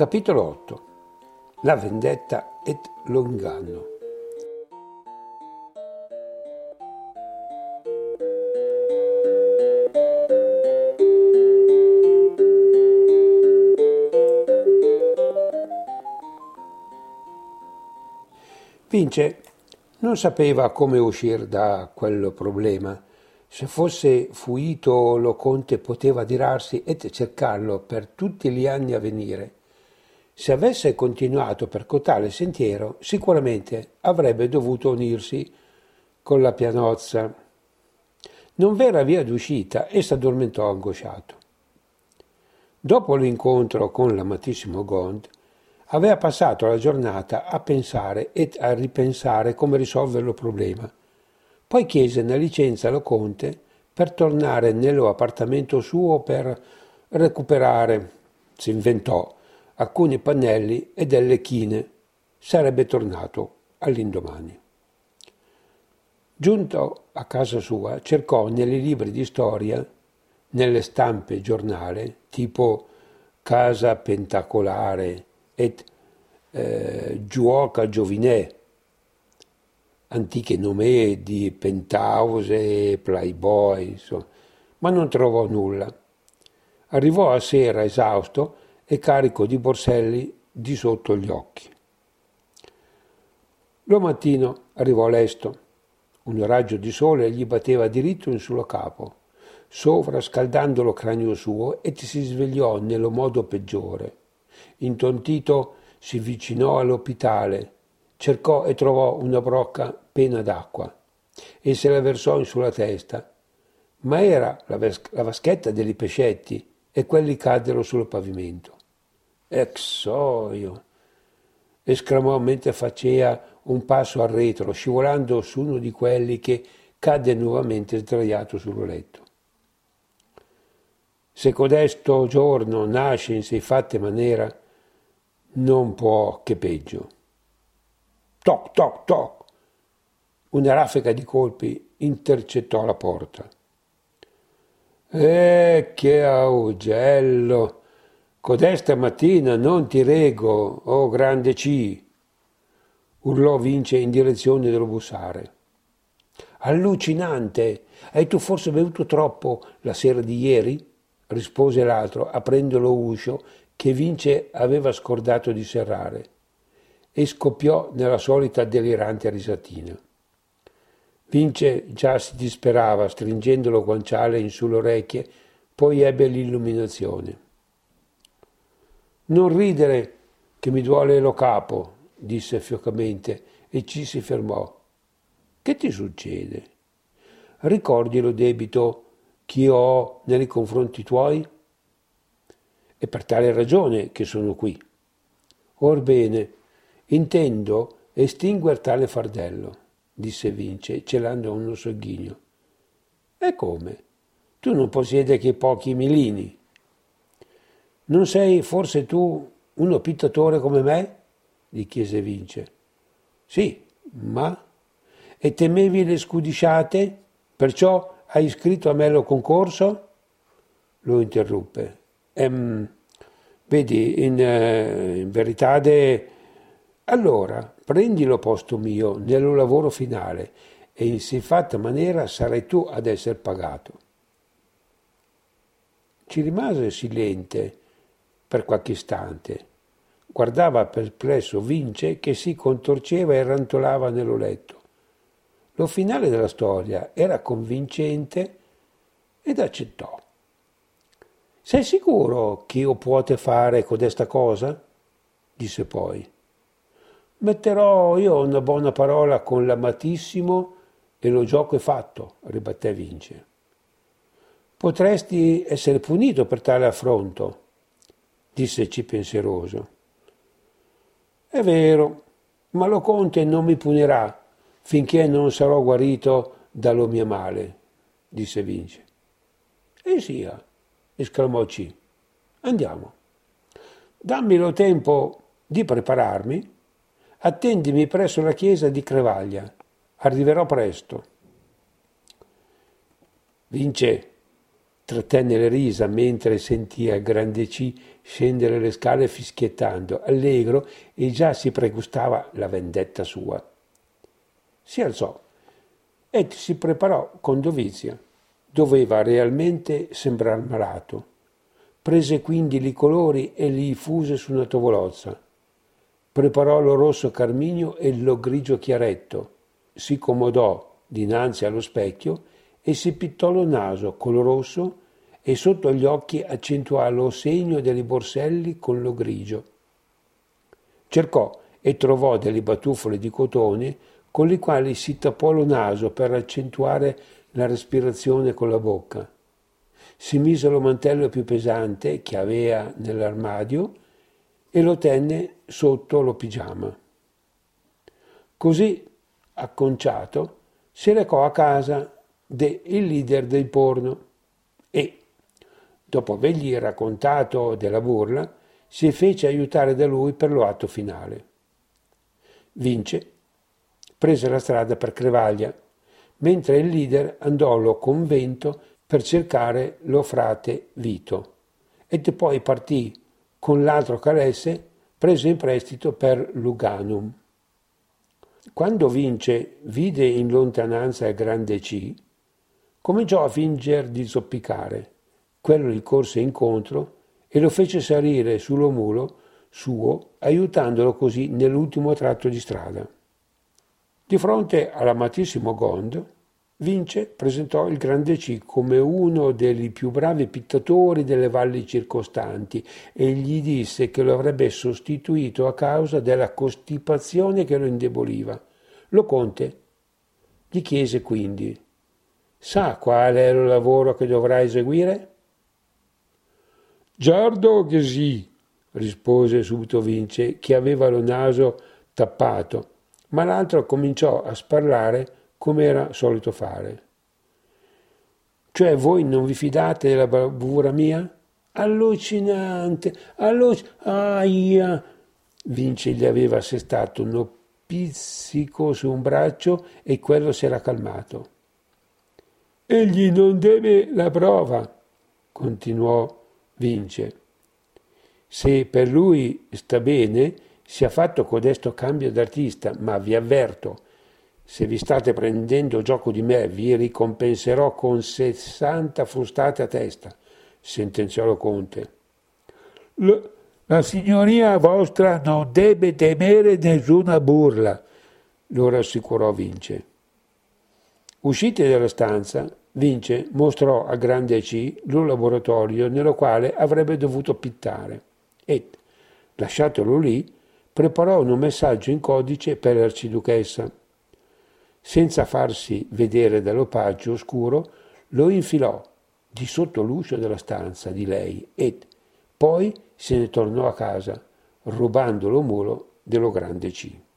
Capitolo 8. La vendetta et lo inganno. Vince non sapeva come uscire da quel problema. Se fosse fuito, lo conte poteva adirarsi e cercarlo per tutti gli anni a venire. Se avesse continuato per cotale sentiero, sicuramente avrebbe dovuto unirsi con la Pianozza. Non v'era via d'uscita e s'addormentò angosciato. Dopo l'incontro con l'amatissimo Gond, aveva passato la giornata a pensare e a ripensare come risolvere il problema. Poi chiese una licenza allo conte per tornare nello appartamento suo per recuperare, si inventò, alcuni pannelli e delle chine. Sarebbe tornato all'indomani. Giunto a casa sua, cercò nei libri di storia, nelle stampe giornale, tipo Casa Pentacolare et Giuoca Giovinè, antiche nome di Penthouse e Playboy, insomma, ma non trovò nulla. Arrivò a sera esausto e carico di borselli di sotto gli occhi. Lo mattino arrivò lesto. Un raggio di sole gli batteva diritto in sullo capo, sovrascaldando lo cranio suo, e si svegliò nello modo peggiore. Intontito si avvicinò all'opitale, cercò e trovò una brocca piena d'acqua e se la versò in sulla testa, ma era la vaschetta degli pescetti e quelli caddero sul pavimento. Exoio! Esclamò mentre faceva un passo al retro, scivolando su uno di quelli che cadde nuovamente sdraiato sul letto. Se codesto giorno nasce in siffatta maniera, non può che peggio. Toc, toc, toc! Una raffica di colpi intercettò la porta. Che augello! Codesta mattina non ti rego, oh grande C! Urlò Vince in direzione dello bussare. Allucinante! Hai tu forse bevuto troppo la sera di ieri? Rispose l'altro, aprendo lo uscio che Vince aveva scordato di serrare, e scoppiò nella solita delirante risatina. Vince già si disperava, stringendo lo guanciale in sulle orecchie, poi ebbe l'illuminazione. Non ridere, che mi duole lo capo, disse fiocamente, e ci si fermò. Che ti succede? Ricordi lo debito che io ho nei confronti tuoi? È per tale ragione che sono qui. Orbene, intendo estinguere tale fardello, disse Vince, celando uno sogghigno. E come? Tu non possiedi che pochi milini. Non sei forse tu un oppitatore come me? Gli chiese Vince. Sì, ma? E temevi le scudisciate? Perciò hai iscritto a me lo concorso? Lo interruppe. Vedi, in verità, allora prendi lo posto mio nel lavoro finale e in siffatta maniera sarai tu ad essere pagato. Ci rimase silente per qualche istante. Guardava perplesso Vince che si contorceva e rantolava nello letto. Lo finale della storia era convincente ed accettò. Sei sicuro che io puote fare codesta cosa? Disse poi. Metterò io una buona parola con l'amatissimo e lo gioco è fatto, ribatté Vince. Potresti essere punito per tale affronto, disse C pensieroso. È vero, ma lo conte non mi punirà finché non sarò guarito dallo mio male, disse Vince. E sia, esclamò C. Andiamo. Dammi lo tempo di prepararmi. Attendimi presso la chiesa di Crevaglia. Arriverò presto. Vince, Trattenne le risa mentre sentia il grande C scendere le scale fischiettando, allegro, e già si pregustava la vendetta sua. Si alzò e si preparò con dovizia. Doveva realmente sembrar malato. Prese quindi i colori e li fuse su una tavolozza. Preparò lo rosso carminio e lo grigio chiaretto. Si comodò dinanzi allo specchio e si pittò lo naso col rosso e sotto gli occhi accentuò lo segno dei borselli con lo grigio. Cercò e trovò delle batuffole di cotone con le quali si tappò lo naso per accentuare la respirazione con la bocca. Si mise lo mantello più pesante che aveva nell'armadio e lo tenne sotto lo pigiama. Così, acconciato, si recò a casa del leader del porno e, dopo avergli raccontato della burla, si fece aiutare da lui per lo atto finale. Vince prese la strada per Crevaglia, mentre il leader andò allo convento per cercare lo frate Vito e poi partì con l'altro calesse preso in prestito per Luganum. Quando Vince vide in lontananza il grande C, cominciò a fingere di zoppicare. Quello gli corse incontro e lo fece salire sullo mulo suo, aiutandolo così nell'ultimo tratto di strada. Di fronte all'amatissimo Gond, Vince presentò il grande C come uno dei più bravi pittatori delle valli circostanti e gli disse che lo avrebbe sostituito a causa della costipazione che lo indeboliva. Lo conte gli chiese quindi: «Sa qual è il lavoro che dovrà eseguire?» «Giardo che sì», rispose subito Vince, che aveva lo naso tappato, ma l'altro cominciò a sparlare come era solito fare. «Cioè voi non vi fidate della bravura mia?» «Allucinante! Aia!» Vince gli aveva assestato uno pizzico su un braccio e quello si era calmato. «Egli non deve la prova», continuò Vince. «Se per lui sta bene, sia fatto codesto cambio d'artista, ma vi avverto, se vi state prendendo gioco di me, vi ricompenserò con 60 frustate a testa», sentenziò lo conte. «La signoria vostra non deve temere nessuna burla», lo rassicurò Vince. Usciti dalla stanza, Vince mostrò a grande C lo laboratorio nello quale avrebbe dovuto pittare e, lasciatolo lì, preparò un messaggio in codice per l'arciduchessa. Senza farsi vedere dall'opaggio oscuro, lo infilò di sotto l'uscio della stanza di lei e poi se ne tornò a casa, rubando lo mulo dello grande C.